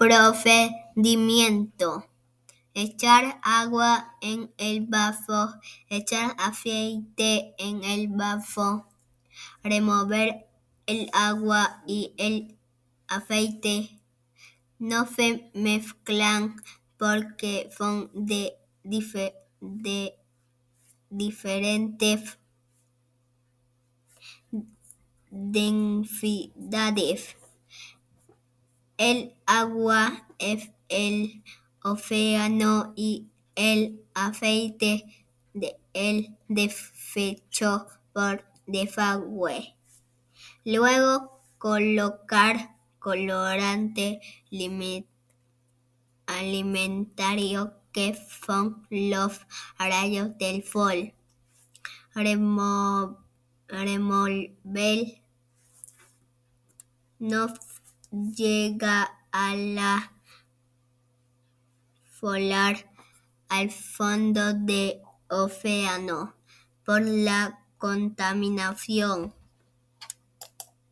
Procedimiento: echar agua en el vaso, echar aceite en el vaso, remover el agua y el aceite. No se mezclan porque son de diferentes densidades. El agua es el océano y el aceite el desecho por desagüe. Luego colocar colorante alimentario que son los rayos del sol. Remover no llega a la solar al fondo del océano por la contaminación.